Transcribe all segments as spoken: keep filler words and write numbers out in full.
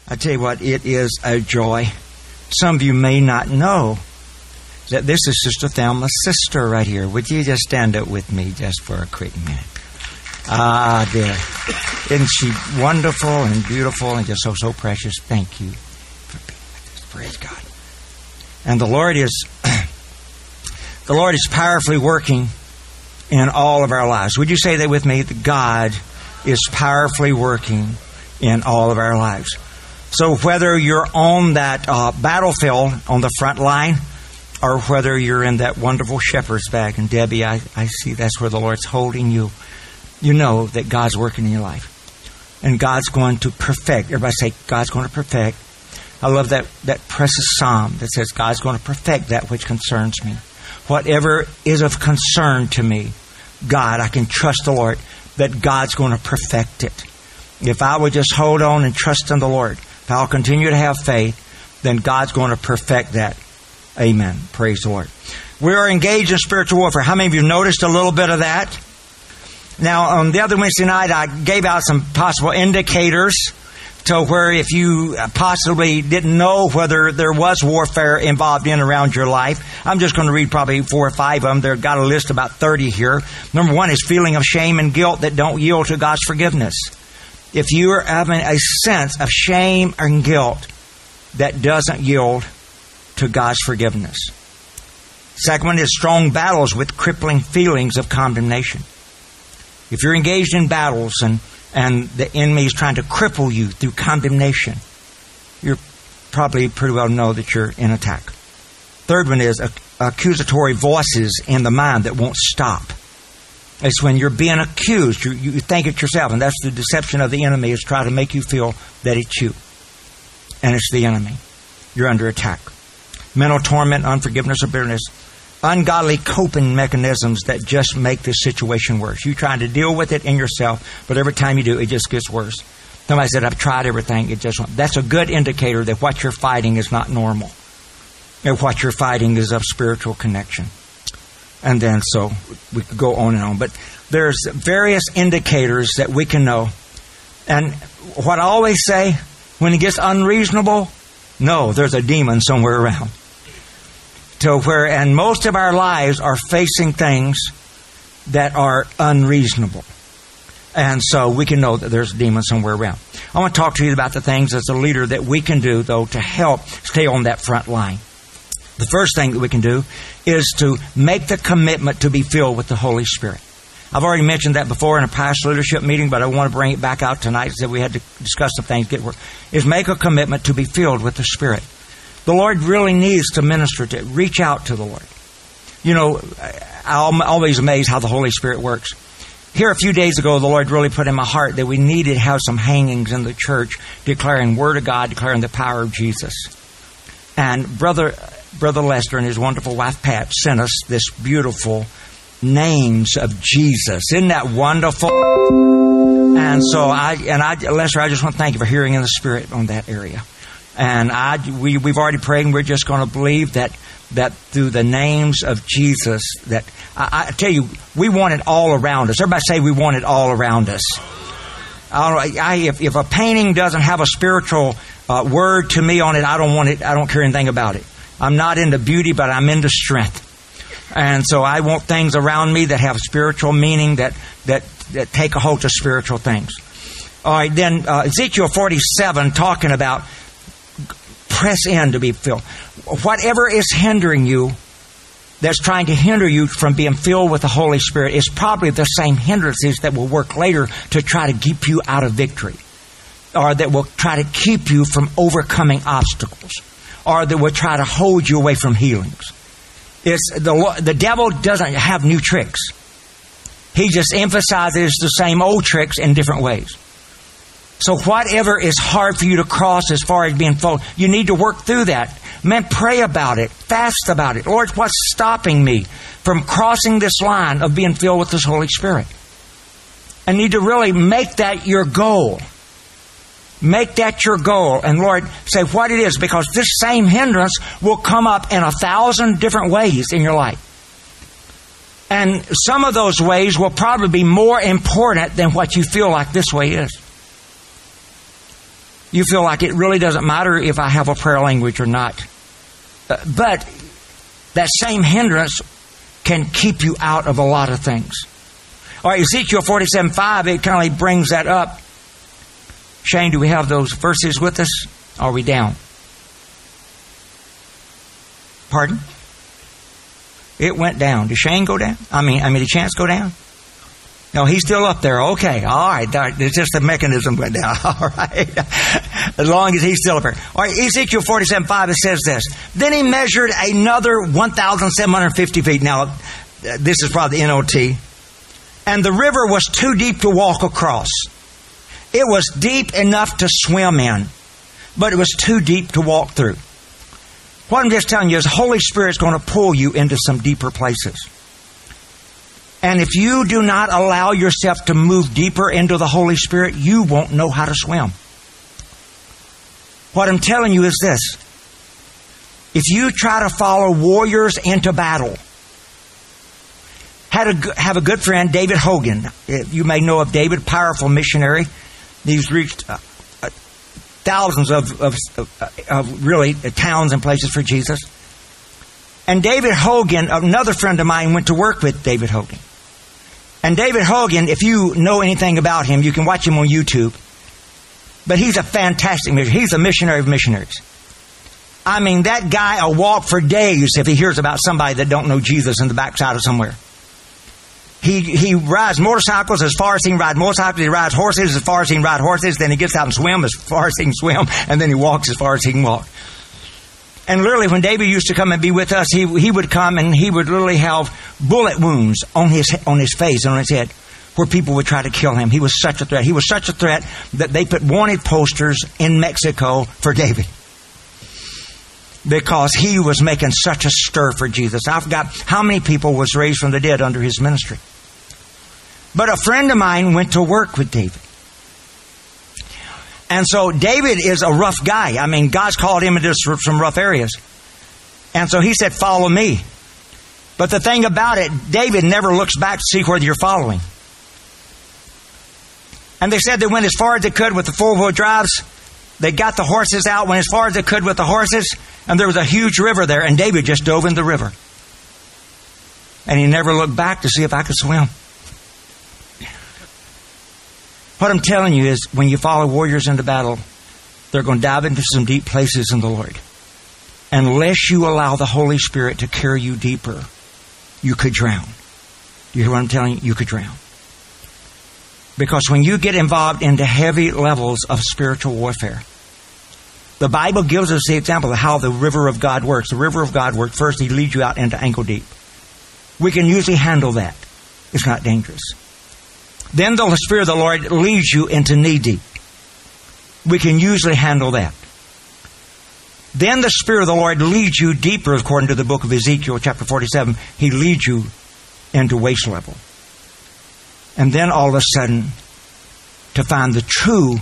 I tell you what, it is a joy. Some of you may not know that this is Sister Thelma's sister right here. Would you just stand up with me just for a quick minute? Ah, dear. Isn't she wonderful and beautiful and just so, so precious? Thank you for being with us. Praise God. And the Lord is, the Lord is powerfully working in all of our lives. Would you say that with me? That God is powerfully working in all of our lives. So whether you're on that uh, battlefield on the front line, or whether you're in that wonderful shepherd's bag, and Debbie, I, I see that's where the Lord's holding you, you know that God's working in your life. And God's going to perfect. Everybody say, God's going to perfect. I love that, that precious psalm that says, God's going to perfect that which concerns me. Whatever is of concern to me, God, I can trust the Lord that God's going to perfect it. If I would just hold on and trust in the Lord, if I'll continue to have faith, then God's going to perfect that. Amen. Praise the Lord. We are engaged in spiritual warfare. How many of you noticed a little bit of that? Now, on the other Wednesday night, I gave out some possible indicators to where if you possibly didn't know whether there was warfare involved in and around your life. I'm just going to read probably four or five of them. They've got a list about thirty here. Number one is feeling of shame and guilt that don't yield to God's forgiveness. If you are having a sense of shame and guilt that doesn't yield to God's forgiveness. Second one is strong battles with crippling feelings of condemnation. If you're engaged in battles and, and the enemy is trying to cripple you through condemnation, you're probably pretty well know that you're in attack. Third one is accusatory voices in the mind that won't stop. It's when you're being accused, you, you think it yourself, and that's the deception of the enemy, is trying to make you feel that it's you. And it's the enemy. You're under attack. Mental torment, unforgiveness, or bitterness. Ungodly coping mechanisms that just make this situation worse. You're trying to deal with it in yourself, but every time you do, it just gets worse. Somebody said, I've tried everything, it just won't. That's a good indicator that what you're fighting is not normal. And what you're fighting is of spiritual connection. And then so we could go on and on. But there's various indicators that we can know. And what I always say, when it gets unreasonable, no, there's a demon somewhere around. To where, and most of our lives are facing things that are unreasonable. And so we can know that there's a demon somewhere around. I want to talk to you about the things as a leader that we can do, though, to help stay on that front line. The first thing that we can do is to make the commitment to be filled with the Holy Spirit. I've already mentioned that before in a past leadership meeting, but I want to bring it back out tonight. So we had to discuss some things. Get work. Is make a commitment to be filled with the Spirit. The Lord really needs to minister to, reach out to the Lord. You know, I'm always amazed how the Holy Spirit works. Here a few days ago, the Lord really put in my heart that we needed to have some hangings in the church declaring Word of God, declaring the power of Jesus. And Brother Brother Lester and his wonderful wife Pat sent us this beautiful names of Jesus. Isn't that wonderful? And so I, and I, Lester, I just want to thank you for hearing in the Spirit on that area. And I, we, we've already prayed, and we're just going to believe that, that through the names of Jesus, that, I, I tell you, we want it all around us. Everybody say we want it all around us. I, I, if, if a painting doesn't have a spiritual uh, word to me on it, I don't want it, I don't care anything about it. I'm not into beauty, but I'm into strength. And so I want things around me that have spiritual meaning, that, that, that take a hold of spiritual things. All right, then uh, Ezekiel forty-seven, talking about press in to be filled. Whatever is hindering you, that's trying to hinder you from being filled with the Holy Spirit, is probably the same hindrances that will work later to try to keep you out of victory, or that will try to keep you from overcoming obstacles, or that will try to hold you away from healings. It's the, the devil doesn't have new tricks. He just emphasizes the same old tricks in different ways. So whatever is hard for you to cross as far as being full, you need to work through that. Man, pray about it. Fast about it. Lord, what's stopping me from crossing this line of being filled with this Holy Spirit? I need to really make that your goal. Make that your goal. And Lord, say what it is, because this same hindrance will come up in a thousand different ways in your life. And some of those ways will probably be more important than what you feel like this way is. You feel like it really doesn't matter if I have a prayer language or not. Uh, but that same hindrance can keep you out of a lot of things. All right, Ezekiel forty-seven five, it kind of brings that up. Shane, do we have those verses with us? Are we down? Pardon? It went down. Did Shane go down? I mean, I mean, did Chance go down? No, he's still up there. Okay, all right. It's just the mechanism went down. All right. As long as he's still up there. All right, Ezekiel forty-seven five, it says this. Then he measured another one thousand seven hundred fifty feet. Now, this is probably the N O T. And the river was too deep to walk across. It was deep enough to swim in, but it was too deep to walk through. What I'm just telling you is the Holy Spirit's going to pull you into some deeper places. And if you do not allow yourself to move deeper into the Holy Spirit, you won't know how to swim. What I'm telling you is this. If you try to follow warriors into battle, had a, have a good friend, David Hogan. You may know of David, powerful missionary. He's reached uh, uh, thousands of, of, of really uh, towns and places for Jesus. And David Hogan, another friend of mine, went to work with David Hogan. And David Hogan, if you know anything about him, you can watch him on YouTube. But he's a fantastic missionary. He's a missionary of missionaries. I mean, that guy will walk for days if he hears about somebody that don't know Jesus in the backside of somewhere. He he rides motorcycles as far as he can ride motorcycles. He rides horses as far as he can ride horses. Then he gets out and swim as far as he can swim. And then he walks as far as he can walk. And literally, when David used to come and be with us, he he would come and he would literally have bullet wounds on his on his face and on his head where people would try to kill him. He was such a threat. He was such a threat that they put wanted posters in Mexico for David because he was making such a stir for Jesus. I forgot how many people was raised from the dead under his ministry. But a friend of mine went to work with David. And so David is a rough guy. I mean, God's called him into some rough areas. And so he said, follow me. But the thing about it, David never looks back to see whether you're following. And they said they went as far as they could with the four-wheel drives. They got the horses out, went as far as they could with the horses. And there was a huge river there. And David just dove in the river. And he never looked back to see if I could swim. What I'm telling you is when you follow warriors into battle, they're going to dive into some deep places in the Lord. Unless you allow the Holy Spirit to carry you deeper, you could drown. Do you hear what I'm telling you? You could drown. Because when you get involved into heavy levels of spiritual warfare, the Bible gives us the example of how the river of God works. The river of God works. First, He leads you out into ankle deep. We can usually handle that. It's not dangerous. Then the Spirit of the Lord leads you into knee deep. We can usually handle that. Then the Spirit of the Lord leads you deeper, according to the book of Ezekiel, chapter forty-seven. He leads you into waist level. And then all of a sudden, to find the true,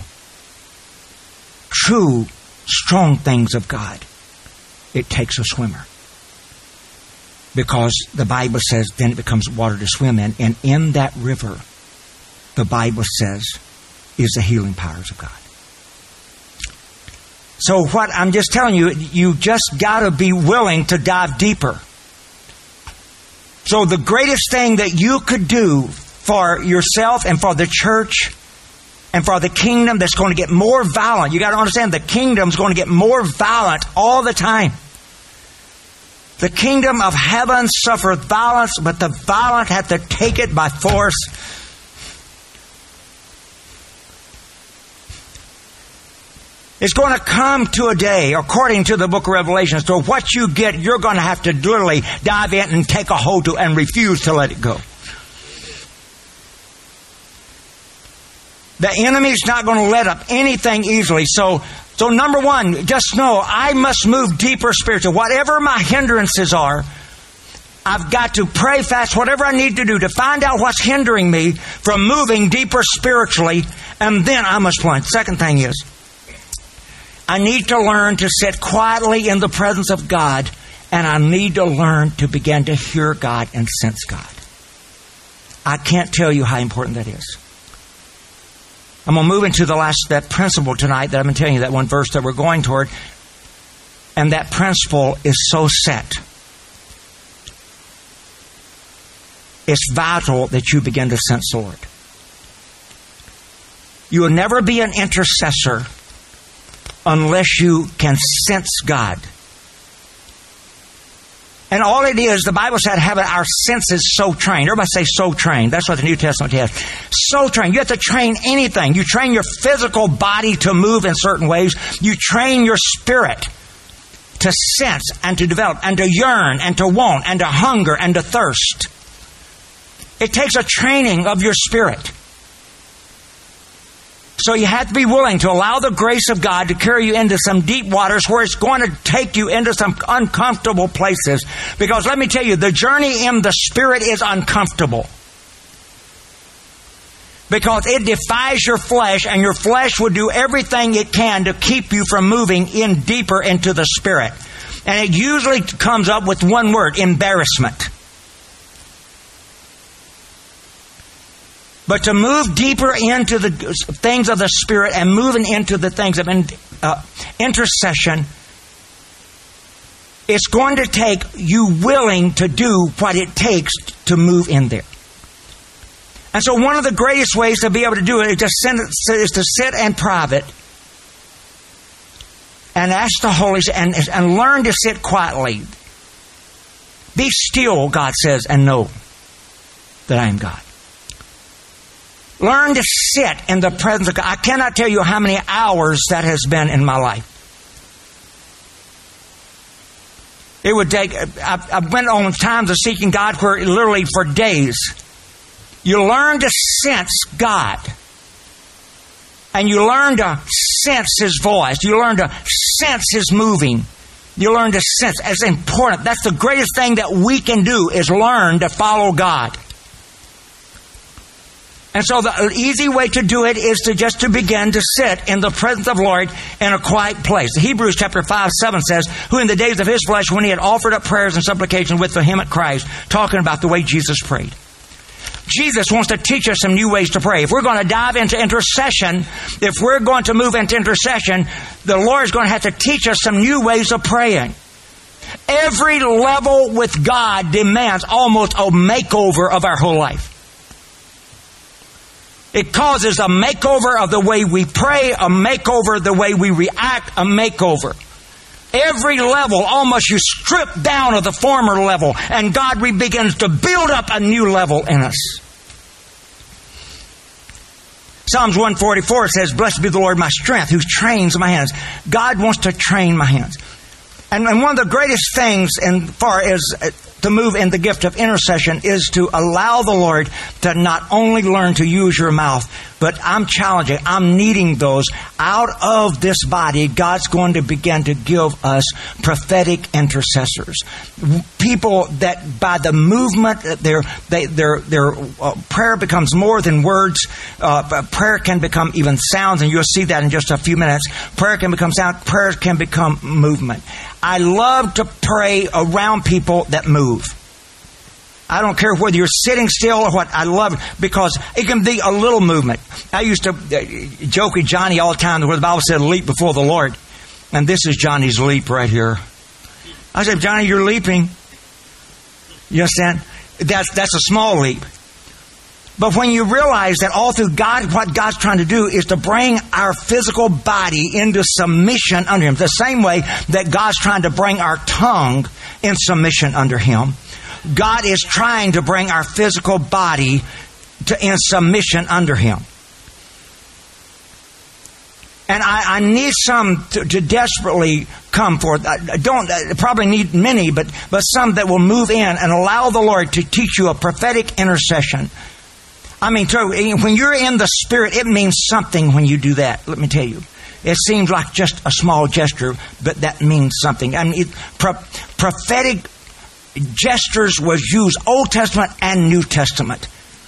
true, strong things of God, it takes a swimmer. Because the Bible says then it becomes water to swim in. And in that river, the Bible says, is the healing powers of God. So what I'm just telling you, you just got to be willing to dive deeper. So the greatest thing that you could do for yourself and for the church and for the kingdom that's going to get more violent. You got to understand the kingdom's going to get more violent all the time. The kingdom of heaven suffereth violence, but the violent have to take it by force. It's going to come to a day, according to the book of Revelation, so what you get, you're going to have to literally dive in and take a hold to and refuse to let it go. The enemy's not going to let up anything easily. So, so number one, just know I must move deeper spiritually. Whatever my hindrances are, I've got to pray fast, whatever I need to do to find out what's hindering me from moving deeper spiritually, and then I must plunge. Second thing is, I need to learn to sit quietly in the presence of God, and I need to learn to begin to hear God and sense God. I can't tell you how important that is. I'm going to move into the last, that principle tonight that I've been telling you, that one verse that we're going toward. And that principle is so set. It's vital that you begin to sense the Lord. You will never be an intercessor unless you can sense God. And all it is, the Bible said, having our senses so trained. Everybody say so trained. That's what the New Testament has. So trained. You have to train anything. You train your physical body to move in certain ways. You train your spirit to sense and to develop and to yearn and to want and to hunger and to thirst. It takes a training of your spirit. So you have to be willing to allow the grace of God to carry you into some deep waters where it's going to take you into some uncomfortable places. Because let me tell you, the journey in the Spirit is uncomfortable. Because it defies your flesh, and your flesh will do everything it can to keep you from moving in deeper into the Spirit. And it usually comes up with one word: embarrassment. But to move deeper into the things of the Spirit and moving into the things of uh, intercession, it's going to take you willing to do what it takes to move in there. And so one of the greatest ways to be able to do it is to, send, is to sit in private and ask the Holy Spirit and, and learn to sit quietly. Be still, God says, and know that I am God. Learn to sit in the presence of God. I cannot tell you how many hours that has been in my life. It would take, I, I went on times of seeking God where literally for days. You learn to sense God. And you learn to sense His voice. You learn to sense His moving. You learn to sense. It's important. That's the greatest thing that we can do, is learn to follow God. And so the easy way to do it is to just to begin to sit in the presence of the Lord in a quiet place. Hebrews chapter five, seven says, who in the days of His flesh, when He had offered up prayers and supplications with vehement cries, talking about the way Jesus prayed. Jesus wants to teach us some new ways to pray. If we're going to dive into intercession, if we're going to move into intercession, the Lord is going to have to teach us some new ways of praying. Every level with God demands almost a makeover of our whole life. It causes a makeover of the way we pray, a makeover of the way we react, a makeover. Every level, almost you strip down of the former level, and God begins to build up a new level in us. Psalms one forty-four says, blessed be the Lord my strength, who trains my hands. God wants to train my hands. And, and one of the greatest things as far as to move in the gift of intercession is to allow the Lord to not only learn to use your mouth, but I'm challenging, I'm needing those. Out of this body, God's going to begin to give us prophetic intercessors. People that by the movement, their they, their their uh, prayer becomes more than words. Uh, prayer can become even sounds, and you'll see that in just a few minutes. Prayer can become sound. Prayer can become movement. I love to pray around people that move. I don't care whether you're sitting still or what. I love it because it can be a little movement. I used to joke with Johnny all the time where the Bible said leap before the Lord. And this is Johnny's leap right here. I said, Johnny, you're leaping. You understand? That's, that's a small leap. But when you realize that all through God, what God's trying to do is to bring our physical body into submission under Him. The same way that God's trying to bring our tongue in submission under Him. God is trying to bring our physical body to in submission under Him. And I, I need some to, to desperately come forth. I don't I probably need many, but, but some that will move in and allow the Lord to teach you a prophetic intercession. I mean, when you're in the Spirit, it means something when you do that. Let me tell you. It seems like just a small gesture, but that means something. I mean, it, pro, prophetic gestures was used Old Testament and New Testament,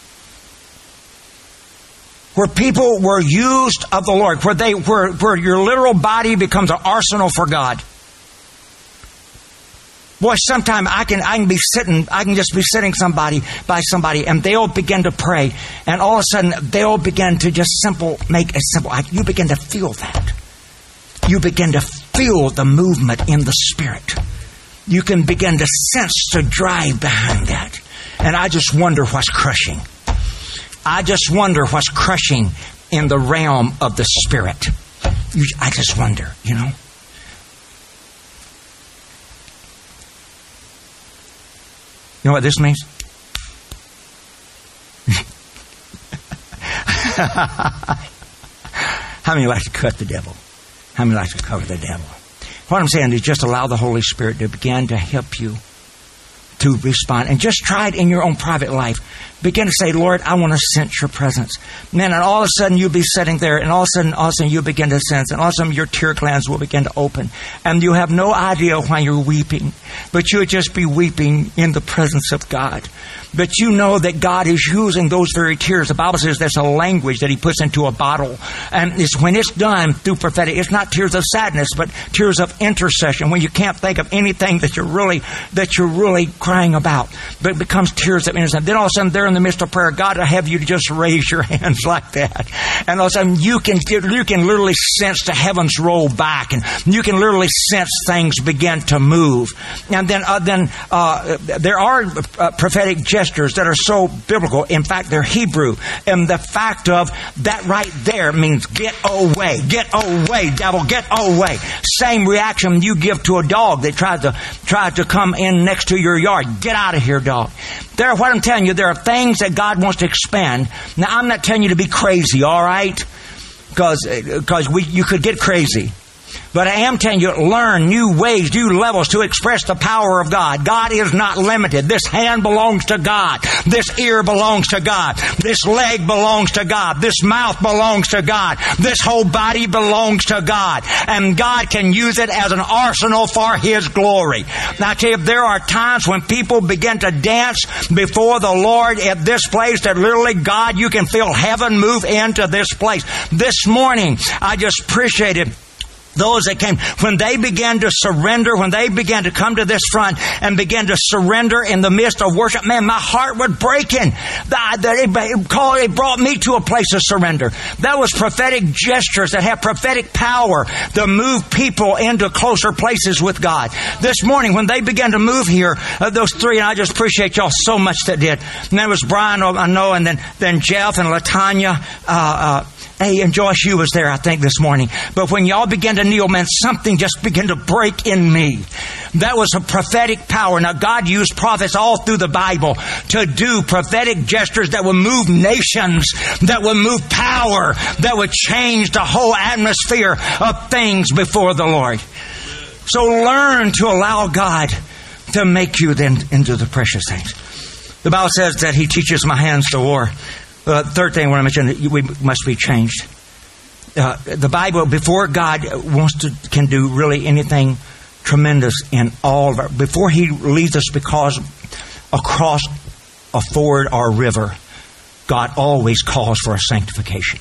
where people were used of the Lord, where they where, where your literal body becomes an arsenal for God. Boy, sometime I can I can be sitting, I can just be sitting somebody by somebody, and they'll begin to pray, and all of a sudden they'll begin to just simple make a simple. You begin to feel that. You begin to feel the movement in the Spirit. You can begin to sense the drive behind that, and I just wonder what's crushing. I just wonder what's crushing in the realm of the Spirit. You, I just wonder, you know. You know what this means? How many like to cut the devil? How many like to cover the devil? What I'm saying is just allow the Holy Spirit to begin to help you to respond. And just try it in your own private life. Begin to say, Lord, I want to sense your presence. Man, and all of a sudden you'll be sitting there, and all of a sudden, all of a sudden you'll begin to sense, and all of a sudden your tear glands will begin to open. And you have no idea why you're weeping, but you'll just be weeping in the presence of God. But you know that God is using those very tears. The Bible says there's a language that He puts into a bottle. And it's when it's done through prophetic, it's not tears of sadness, but tears of intercession. When you can't think of anything that you're really, that you're really crying about. But it becomes tears of intercession. Then all of a sudden there in the midst of prayer, God will have you to just raise your hands like that. And all of a sudden you can, you can literally sense the heavens roll back. And you can literally sense things begin to move. And then, uh, then uh, there are uh, prophetic gestures that are so biblical. In fact, they're Hebrew. And the fact of that right there means get away. Get away, devil. Get away. Same reaction you give to a dog that tries to, tries to come in next to your yard. Get out of here, dog. There, what I'm telling you, there are things that God wants to expand. Now, I'm not telling you to be crazy, all right? Because because we you could get crazy. But I am telling you, learn new ways, new levels to express the power of God. God is not limited. This hand belongs to God. This ear belongs to God. This leg belongs to God. This mouth belongs to God. This whole body belongs to God. And God can use it as an arsenal for His glory. Now I tell you, there are times when people begin to dance before the Lord at this place that literally, God, you can feel heaven move into this place. This morning, I just appreciated those that came, when they began to surrender, when they began to come to this front and began to surrender in the midst of worship, man, my heart was breaking. It brought me to a place of surrender. That was prophetic gestures that have prophetic power to move people into closer places with God. This morning, when they began to move here, uh, those three, and I just appreciate y'all so much that did. And that was Brian, I know, and then, then Jeff and Latanya, uh, uh, Hey, and Josh, you was there, I think, this morning. But when y'all began to kneel, man, something just began to break in me. That was a prophetic power. Now, God used prophets all through the Bible to do prophetic gestures that would move nations, that would move power, that would change the whole atmosphere of things before the Lord. So learn to allow God to make you then into the precious things. The Bible says that He teaches my hands to war. Uh, third thing I want to mention, we must be changed. Uh, the Bible, before God wants to, can do really anything tremendous in all of our, before He leads us because across a ford or a river, God always calls for a sanctification.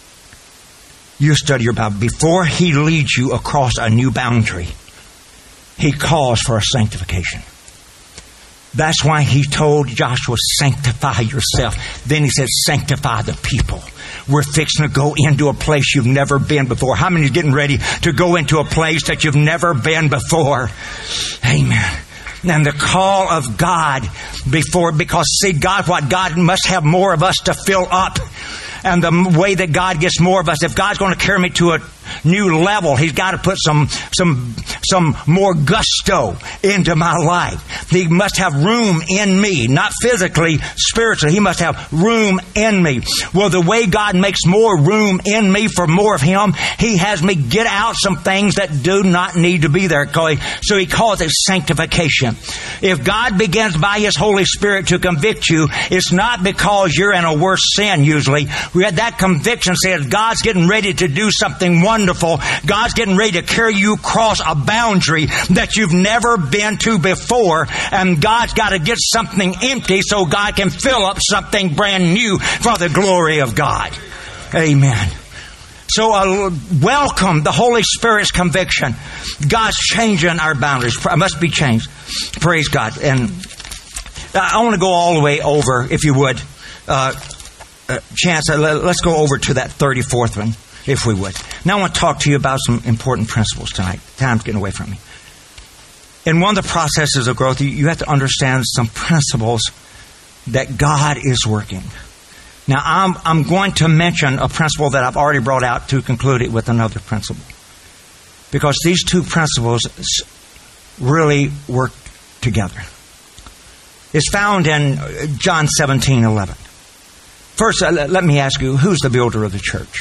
You study your Bible. Before He leads you across a new boundary, He calls for a sanctification. That's why He told Joshua, sanctify yourself. Then He said, sanctify the people. We're fixing to go into a place you've never been before. How many is getting ready to go into a place that you've never been before? Amen. And the call of God before, because see, God, what God must have more of us to fill up. And the way that God gets more of us, if God's going to carry me to a new level, He's got to put some some some more gusto into my life. He must have room in me, not physically, spiritually. He must have room in me. Well, the way God makes more room in me for more of Him, He has me get out some things that do not need to be there. So He calls it sanctification. If God begins by His Holy Spirit to convict you, it's not because you're in a worse sin usually. We had that conviction says God's getting ready to do something wonderful. God's getting ready to carry you across a boundary that you've never been to before. And God's got to get something empty so God can fill up something brand new for the glory of God. Amen. So uh, welcome the Holy Spirit's conviction. God's changing our boundaries. Must be changed. Praise God. And I want to go all the way over, if you would. Uh, uh, Chance, uh, let's go over to that thirty-fourth one, if we would. Now I want to talk to you about some important principles tonight. Time's getting away from me. In one of the processes of growth, you, you have to understand some principles that God is working. Now, I'm, I'm going to mention a principle that I've already brought out to conclude it with another principle. Because these two principles really work together. It's found in John seventeen eleven. First, uh, let me ask you, who's the builder of the church?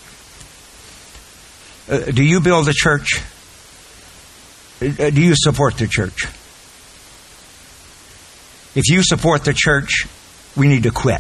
Uh, do you build the church? Uh, do you support the church? If you support the church, we need to quit.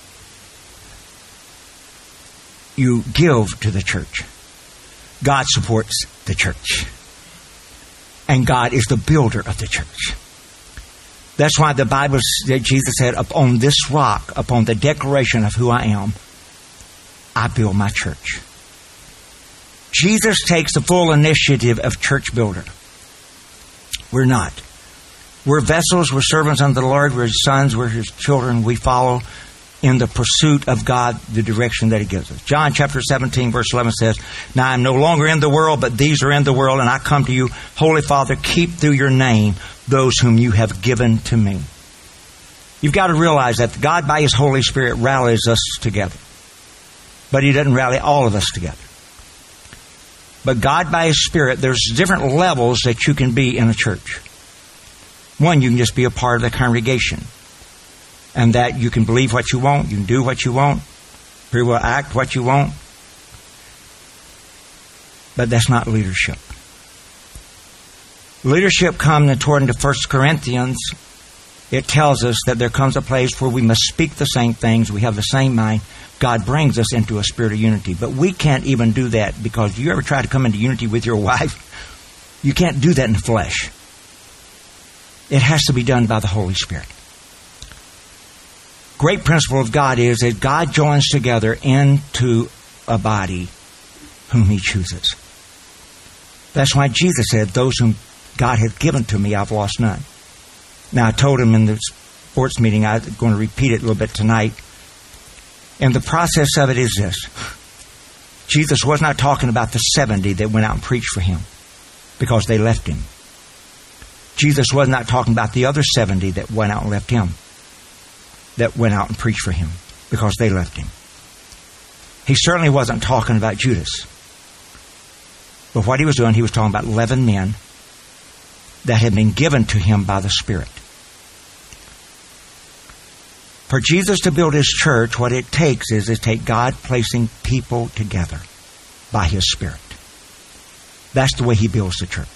You give to the church. God supports the church. And God is the builder of the church. That's why the Bible, Jesus said, upon this rock, upon the declaration of who I am, I build my church. Jesus takes the full initiative of church builder. We're not. We're vessels, we're servants unto the Lord, we're His sons, we're His children, we follow in the pursuit of God, the direction that He gives us. John chapter seventeen, verse eleven says, Now I am no longer in the world, but these are in the world, and I come to you. Holy Father, keep through your name those whom you have given to me. You've got to realize that God, by His Holy Spirit, rallies us together. But He doesn't rally all of us together. But God, by His Spirit, there's different levels that you can be in a church. One, you can just be a part of the congregation. And that you can believe what you want, you can do what you want, pretty well act what you want. But that's not leadership. Leadership comes according to First Corinthians. It tells us that there comes a place where we must speak the same things, we have the same mind. God brings us into a spirit of unity. But we can't even do that, because you ever try to come into unity with your wife? You can't do that in the flesh. It has to be done by the Holy Spirit. Great principle of God is that God joins together into a body whom He chooses. That's why Jesus said, those whom God hath given to me, I've lost none. Now, I told him in the sports meeting, I'm going to repeat it a little bit tonight. And the process of it is this. Jesus was not talking about the seventy that went out and preached for Him because they left Him. Jesus was not talking about the other seventy that went out and left Him, that went out and preached for Him because they left Him. He certainly wasn't talking about Judas. But what He was doing, He was talking about eleven men that had been given to Him by the Spirit. For Jesus to build His church, what it takes is to take God placing people together by His Spirit. That's the way He builds the church.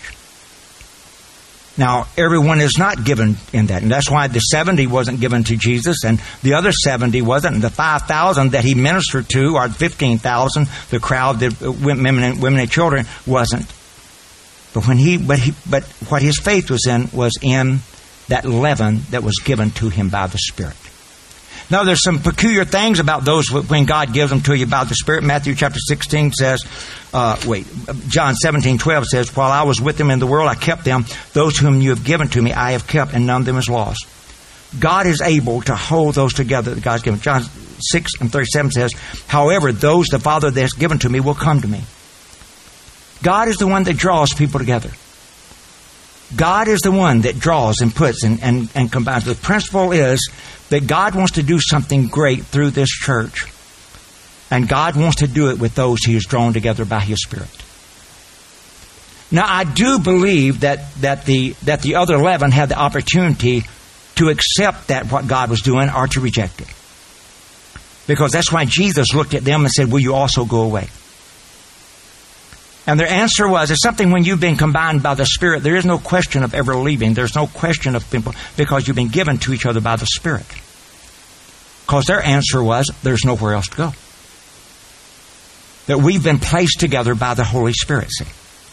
Now, everyone is not given in that. And that's why the seventy wasn't given to Jesus, and the other seventy wasn't. And the five thousand that He ministered to, or fifteen thousand, the crowd, the women and, women and children, wasn't. But when he, but he, but what his faith was in was in that leaven that was given to him by the Spirit. Now, there's some peculiar things about those when God gives them to you by the Spirit. Matthew chapter sixteen says, uh, wait, John seventeen twelve says, while I was with them in the world, I kept them. Those whom you have given to me, I have kept, and none of them is lost. God is able to hold those together that God's given. John six and thirty-seven says, however, those the Father that has given to me will come to me. God is the one that draws people together. God is the one that draws and puts and, and, and combines. The principle is that God wants to do something great through this church. And God wants to do it with those He has drawn together by His Spirit. Now, I do believe that, that, the, that the other eleven had the opportunity to accept that what God was doing or to reject it. Because that's why Jesus looked at them and said, will you also go away? And their answer was, it's something when you've been combined by the Spirit, there is no question of ever leaving. There's no question of people, because you've been given to each other by the Spirit. Because their answer was, there's nowhere else to go. That we've been placed together by the Holy Spirit, see.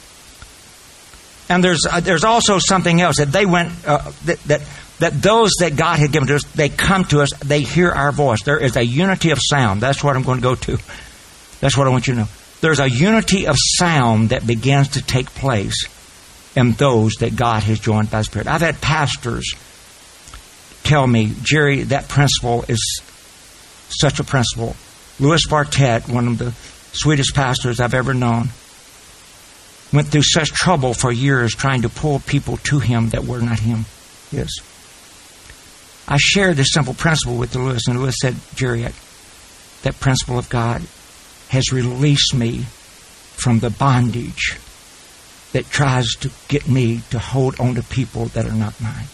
And there's uh, there's also something else, that they went, uh, that, that, that those that God had given to us, they come to us, they hear our voice. There is a unity of sound. That's what I'm going to go to. That's what I want you to know. there's a unity of sound that begins to take place in those that God has joined by the Spirit. I've had pastors tell me, Jerry, that principle is such a principle. Louis Bartett, one of the sweetest pastors I've ever known, went through such trouble for years trying to pull people to him that were not him, his. I shared this simple principle with Louis, and Louis said, Jerry, that principle of God has released me from the bondage that tries to get me to hold on to people that are not mine.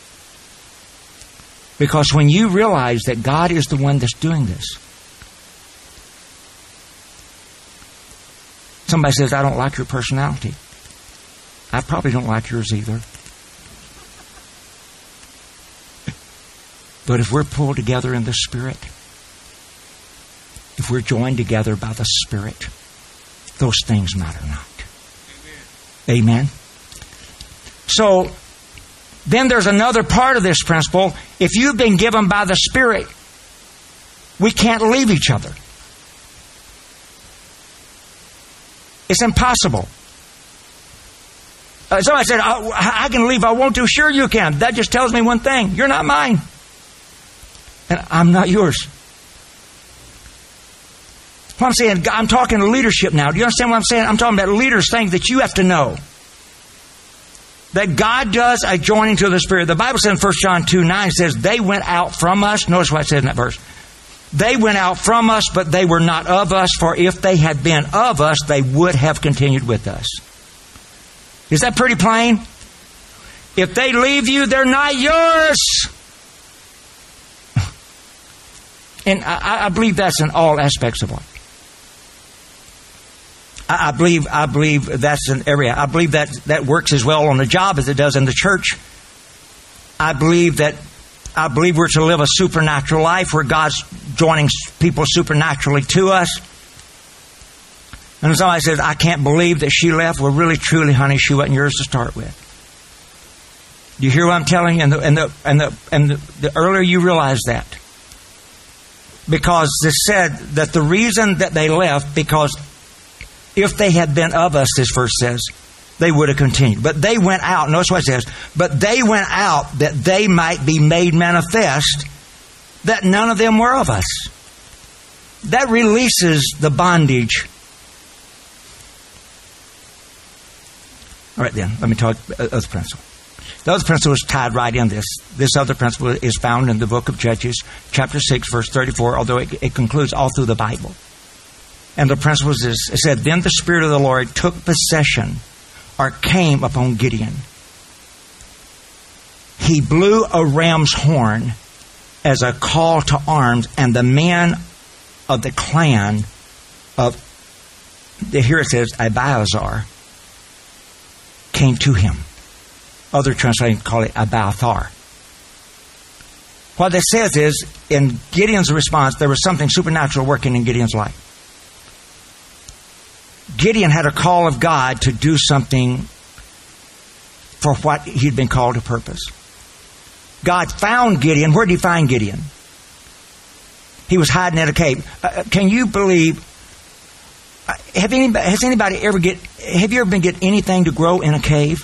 Because when you realize that God is the one that's doing this, somebody says, I don't like your personality. I probably don't like yours either. But if we're pulled together in the Spirit, if we're joined together by the Spirit, those things matter not. Amen. Amen. So, then there's another part of this principle. If you've been given by the Spirit, we can't leave each other. It's impossible. Uh, somebody said, I, I can leave if I want to. Sure you can. That just tells me one thing. You're not mine. And I'm not yours. What I'm saying, I'm talking to leadership now. Do you understand what I'm saying? I'm talking about leaders, things that you have to know. That God does a joining to the Spirit. The Bible says in First John two nine says, they went out from us. Notice what it says in that verse. They went out from us, but they were not of us. For if they had been of us, they would have continued with us. Is that pretty plain? If they leave you, they're not yours. And I, I believe that's in all aspects of life. I, I believe I believe that's an area. I believe that that works as well on the job as it does in the church. I believe that I believe we're to live a supernatural life where God's joining people supernaturally to us. And somebody says, I can't believe that she left. Well, really, truly, honey, she wasn't yours to start with. Do you hear what I'm telling you? And the, and the, and the, and the, the earlier you realize that. Because it said that the reason that they left, because if they had been of us, this verse says, they would have continued. But they went out. Notice what it says. But they went out that they might be made manifest that none of them were of us. That releases the bondage. All right then, let me talk other principle. The other principle is tied right in this. This other principle is found in the book of Judges, chapter six, verse thirty-four, although it, it concludes all through the Bible. And the principle is this. It said, then the Spirit of the Lord took possession or came upon Gideon. He blew a ram's horn as a call to arms, and the men of the clan of, here it says, Abiathar, came to him. Other translations call it Abiathar. What it says is, in Gideon's response, there was something supernatural working in Gideon's life. Gideon had a call of God to do something for what he'd been called to purpose. God found Gideon. Where did he find Gideon? He was hiding in a cave. Uh, can you believe? Uh, have anybody, has anybody ever get? Have you ever been get anything to grow in a cave?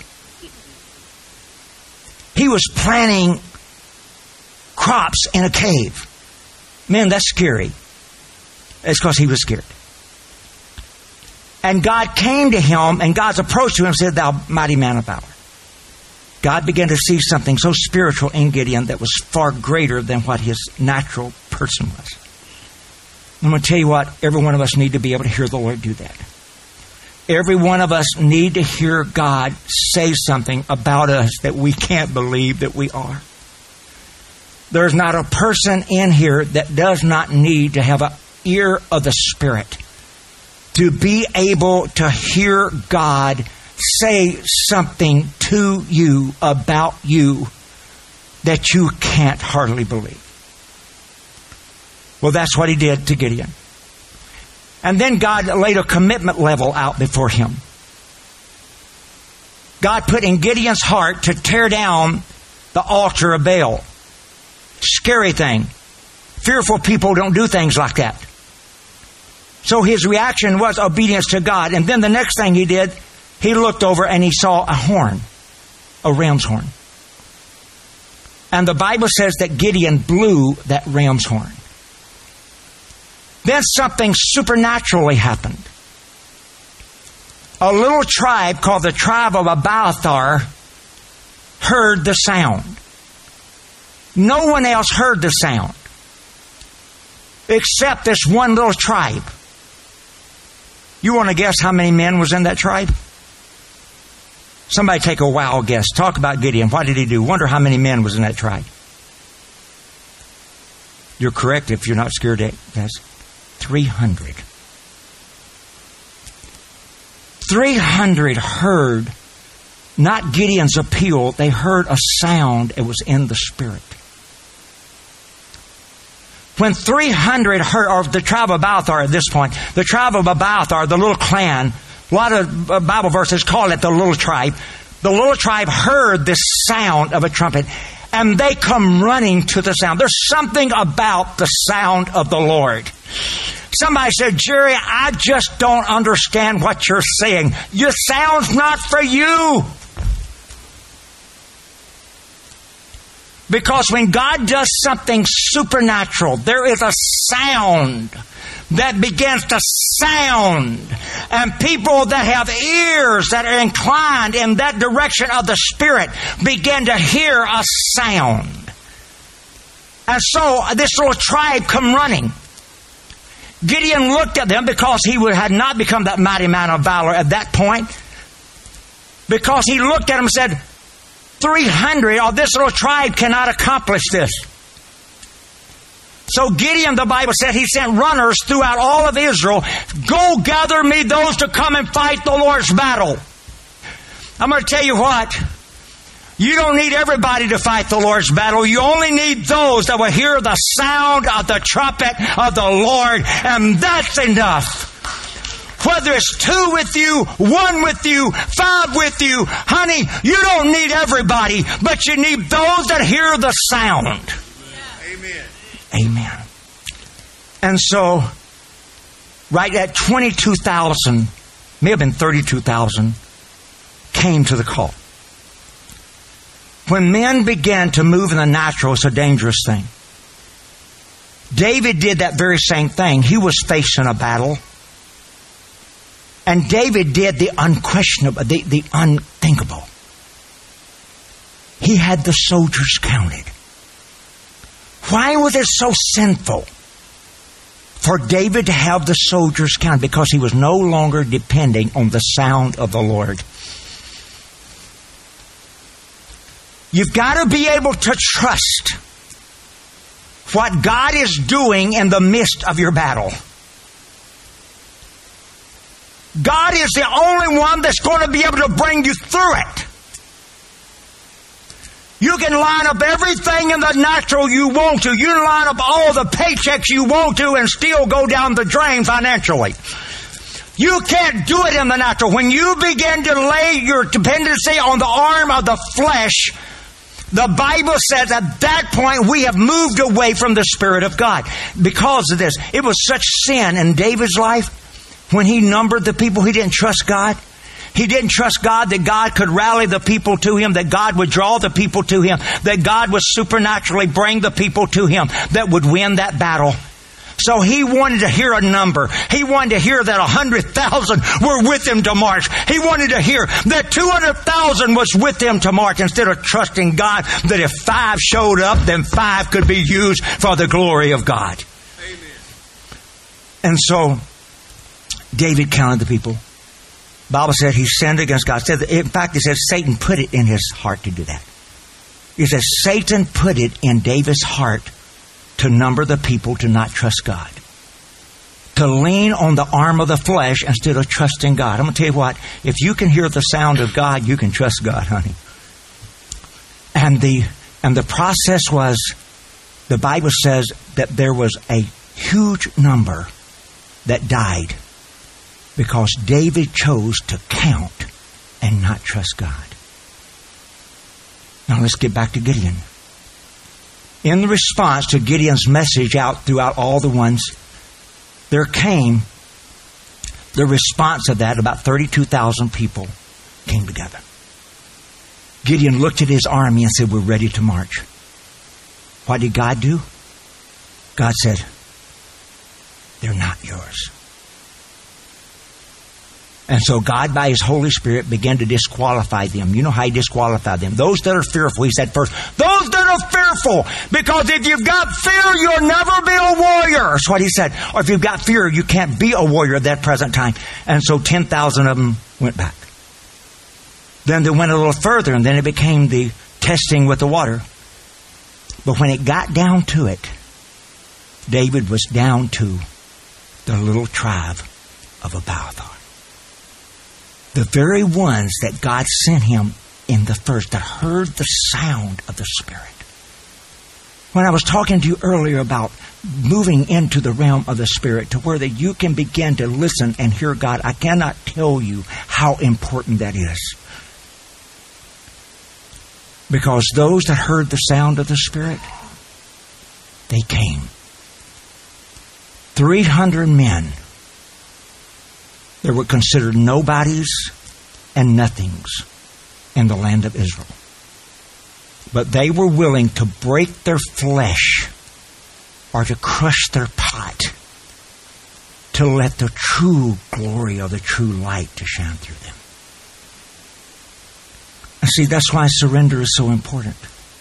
He was planting crops in a cave. Man, that's scary. It's because he was scared. And God came to him, and God's approach to him said, thou mighty man of valor. God began to see something so spiritual in Gideon that was far greater than what his natural person was. I'm going to tell you what, every one of us need to be able to hear the Lord do that. Every one of us need to hear God say something about us that we can't believe that we are. There's not a person in here that does not need to have an ear of the Spirit to be able to hear God say something to you about you that you can't hardly believe. Well, that's what he did to Gideon. And then God laid a commitment level out before him. God put in Gideon's heart to tear down the altar of Baal. Scary thing. Fearful people don't do things like that. So his reaction was obedience to God. And then the next thing he did, he looked over and he saw a horn, a ram's horn. And the Bible says that Gideon blew that ram's horn. Then something supernaturally happened. A little tribe called the tribe of Abiathar heard the sound. No one else heard the sound except this one little tribe. You want to guess how many men was in that tribe? Somebody take a wild guess. Talk about Gideon. What did he do? Wonder how many men was in that tribe. You're correct if you're not scared to guess. three hundred. three hundred heard not Gideon's appeal. They heard a sound. It was in the Spirit. When three hundred heard, or the tribe of Abiathar at this point, the tribe of Abiathar, the little clan, a lot of Bible verses call it the little tribe. The little tribe heard this sound of a trumpet, and they come running to the sound. There's something about the sound of the Lord. Somebody said, Jerry, I just don't understand what you're saying. Your sound's not for you. Because when God does something supernatural, there is a sound that begins to sound. And people that have ears that are inclined in that direction of the Spirit begin to hear a sound. And so this little tribe come running. Gideon looked at them because he had not become that mighty man of valor at that point. Because he looked at them and said, three hundred of this little tribe cannot accomplish this. So Gideon, the Bible said, he sent runners throughout all of Israel. Go gather me those to come and fight the Lord's battle. I'm going to tell you what. You don't need everybody to fight the Lord's battle. You only need those that will hear the sound of the trumpet of the Lord. And that's enough. Whether it's two with you, one with you, five with you, honey, you don't need everybody, but you need those that hear the sound. Amen. Amen. And so, right at twenty-two thousand, may have been thirty-two thousand, came to the call. When men began to move in the natural, it's a dangerous thing. David did that very same thing. He was facing a battle. And David did the unquestionable, the, the unthinkable. He had the soldiers counted. Why was it so sinful for David to have the soldiers counted? Because he was no longer depending on the sound of the Lord. You've got to be able to trust what God is doing in the midst of your battle. God is the only one that's going to be able to bring you through it. You can line up everything in the natural you want to. You can line up all the paychecks you want to and still go down the drain financially. You can't do it in the natural. When you begin to lay your dependency on the arm of the flesh, the Bible says at that point we have moved away from the Spirit of God. Because of this, it was such sin in David's life. When he numbered the people, he didn't trust God. He didn't trust God that God could rally the people to him, that God would draw the people to him, that God would supernaturally bring the people to him that would win that battle. So he wanted to hear a number. He wanted to hear that one hundred thousand were with him to march. He wanted to hear that two hundred thousand was with him to march, instead of trusting God that if five showed up, then five could be used for the glory of God. Amen. And so David counted the people. The Bible said he sinned against God. In fact, it says Satan put it in his heart to do that. It says Satan put it in David's heart to number the people, to not trust God. To lean on the arm of the flesh instead of trusting God. I'm going to tell you what, if you can hear the sound of God, you can trust God, honey. And the, and the process was, the Bible says that there was a huge number that died because David chose to count and not trust God. Now let's get back to Gideon. In the response to Gideon's message out throughout all the ones, there came the response of that, about thirty-two thousand people came together. Gideon looked at his army and said, we're ready to march. What did God do? God said, they're not yours. And so God, by His Holy Spirit, began to disqualify them. You know how He disqualified them. Those that are fearful, He said first, those that are fearful, because if you've got fear, you'll never be a warrior. That's what He said. Or if you've got fear, you can't be a warrior at that present time. And so ten thousand of them went back. Then they went a little further, and then it became the testing with the water. But when it got down to it, David was down to the little tribe of Abiathar. The very ones that God sent him in the first, that heard the sound of the Spirit. When I was talking to you earlier about moving into the realm of the Spirit to where that you can begin to listen and hear God, I cannot tell you how important that is. Because those that heard the sound of the Spirit, they came. three hundred men. There were considered nobodies and nothings in the land of Israel. But they were willing to break their flesh or to crush their pot to let the true glory of the true light to shine through them. And see, that's why surrender is so important.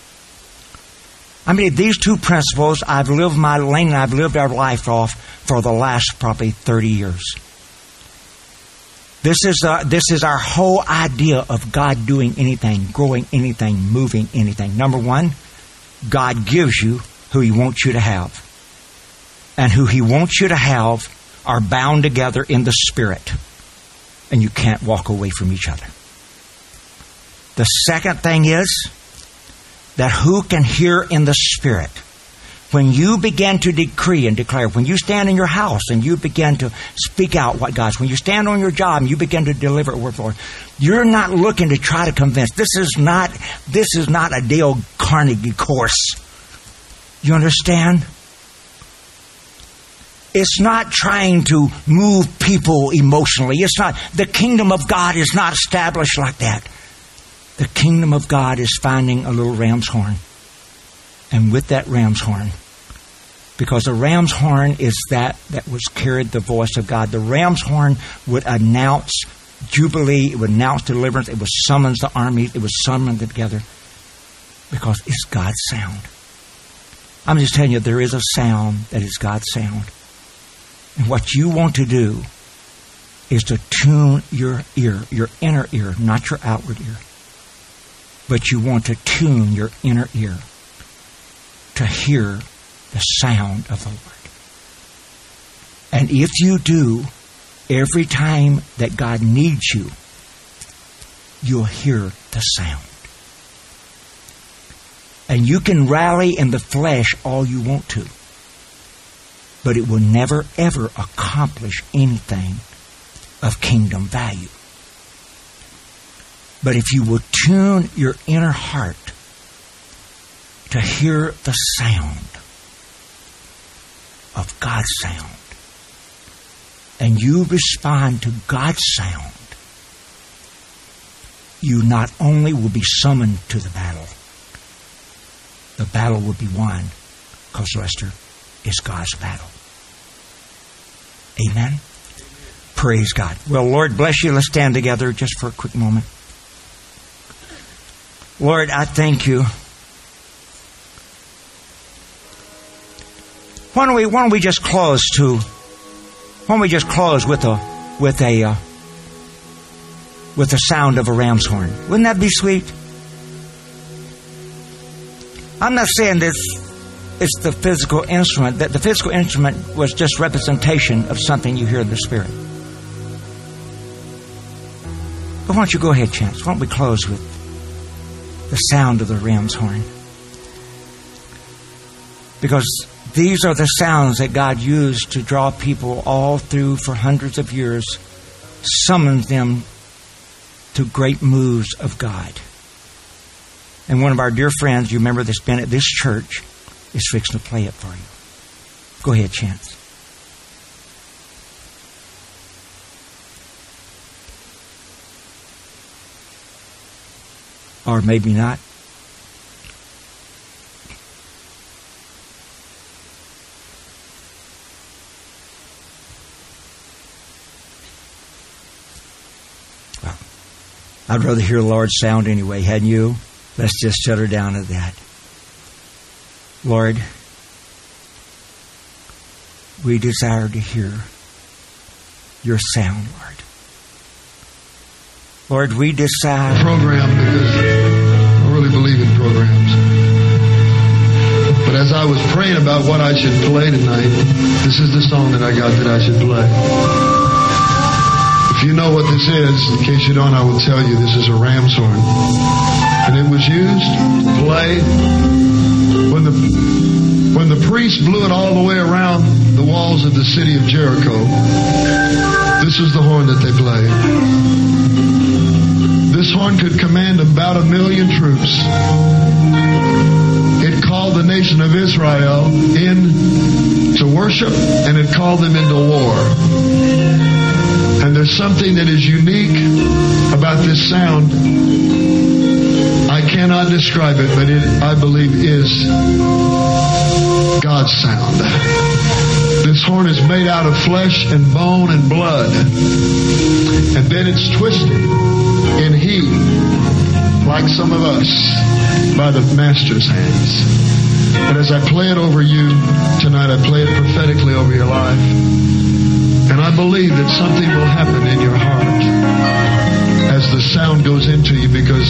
I mean, these two principles, I've lived my lane and I've lived our life off for the last probably thirty years. This is uh, this is our whole idea of God doing anything, growing anything, moving anything. Number one, God gives you who He wants you to have. And who He wants you to have are bound together in the Spirit. And you can't walk away from each other. The second thing is that who can hear in the Spirit? When you begin to decree and declare, when you stand in your house and you begin to speak out what God's, when you stand on your job and you begin to deliver a word for Lord, you're not looking to try to convince. This is not, this is not a Dale Carnegie course. You understand? It's not trying to move people emotionally. It's not, the kingdom of God is not established like that. The kingdom of God is finding a little ram's horn. And with that ram's horn, because the ram's horn is that that was carried the voice of God. The ram's horn would announce jubilee. It would announce deliverance. It would summons the armies. It would summon them together. Because it's God's sound. I'm just telling you, there is a sound that is God's sound. And what you want to do is to tune your ear, your inner ear, not your outward ear. But you want to tune your inner ear to hear the sound of the Lord. And if you do, every time that God needs you, you'll hear the sound. And you can rally in the flesh all you want to, but it will never, ever accomplish anything of kingdom value. But if you will tune your inner heart to hear the sound of God's sound, and you respond to God's sound, you not only will be summoned to the battle, the battle will be won, because Lester, it's God's battle. Amen? Praise God. Well, Lord bless you. Let's stand together just for a quick moment. Lord, I thank you. Why don't we? Why don't we just close to? Why don't we just close with a with a uh, with the sound of a ram's horn? Wouldn't that be sweet? I'm not saying this. It's the physical instrument. That the physical instrument was just representation of something you hear in the Spirit. But why don't you go ahead, Chance? Why don't we close with the sound of the ram's horn? Because these are the sounds that God used to draw people all through for hundreds of years, summons them to great moves of God. And one of our dear friends, you remember that's been at this church, is fixing to play it for you. Go ahead, Chance. Or maybe not. Well, I'd rather hear the Lord's sound anyway, hadn't you? Let's just shut her down to that. Lord, we desire to hear your sound, Lord. Lord, we desire... program, because I really believe in programs. But as I was praying about what I should play tonight, this is the song that I got that I should play. If you know what this is, in case you don't, I will tell you, this is a ram's horn. And it was used to play when the, when the priest blew it all the way around the walls of the city of Jericho. This is the horn that they played. This horn could command about a million troops. It called the nation of Israel in to worship, and it called them into war. And there's something that is unique about this sound. I cannot describe it, but it, I believe, is God's sound. This horn is made out of flesh and bone and blood. And then it's twisted in heat, like some of us, by the Master's hands. But as I play it over you tonight, I play it prophetically over your life. And I believe that something will happen in your heart as the sound goes into you, because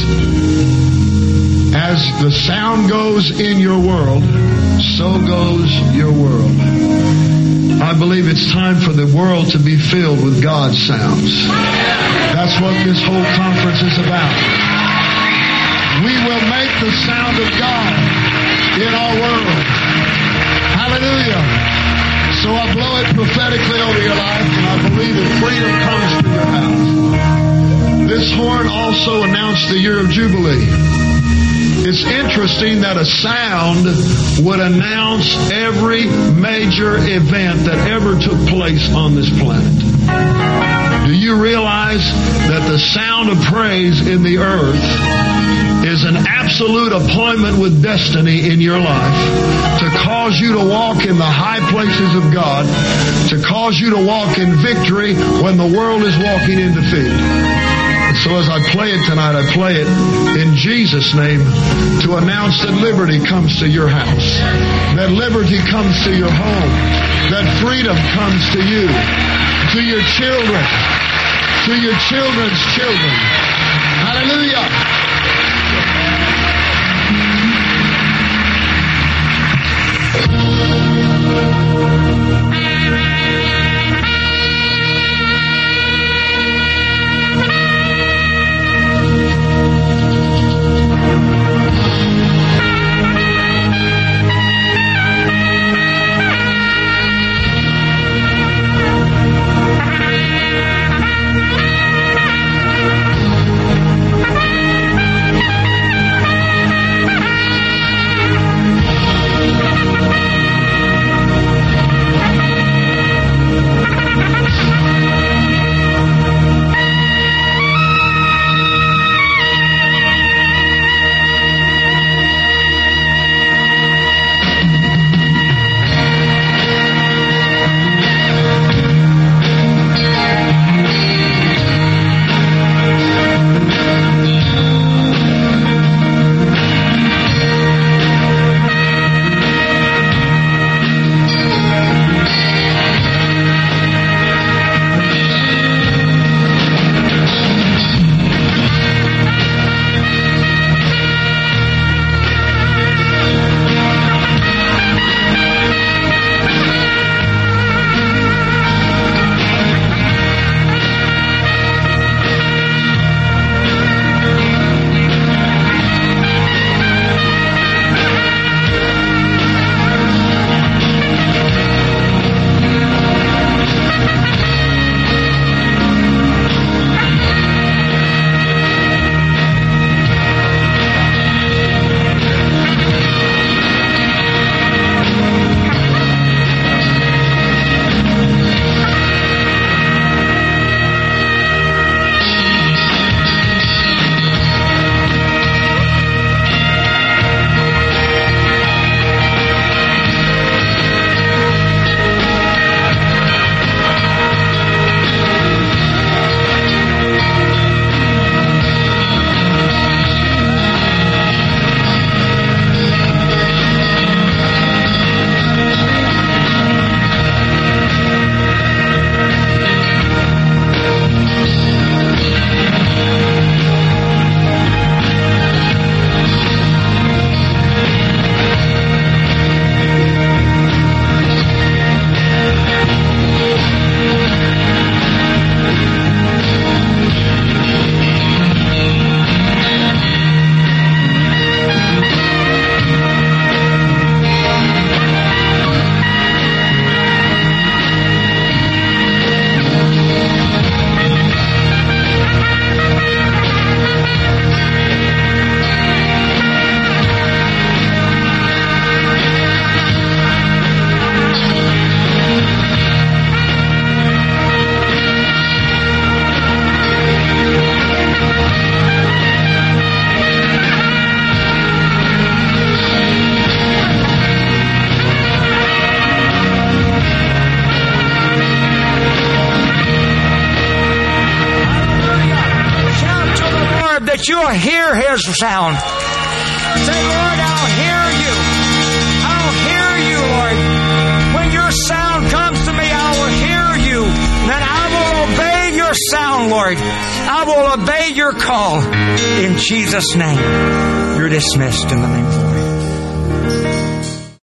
as the sound goes in your world, so goes your world. I believe it's time for the world to be filled with God's sounds. That's what this whole conference is about. We will make the sound of God in our world. Hallelujah. So I blow it prophetically over your life, and I believe that freedom comes to your house. This horn also announced the year of Jubilee. It's interesting that a sound would announce every major event that ever took place on this planet. Do you realize that the sound of praise in the earth is an absolute appointment with destiny in your life to cause you to walk in the high places of God, to cause you to walk in victory when the world is walking in defeat? So as I play it tonight, I play it in Jesus' name to announce that liberty comes to your house, that liberty comes to your home, that freedom comes to you, to your children, to your children's children. Hallelujah. Bye. that you'll hear His sound. Say, Lord, I'll hear you. I'll hear you, Lord. When your sound comes to me, I will hear you. Then I will obey your sound, Lord. I will obey your call. In Jesus' name, you're dismissed in the name of the Lord.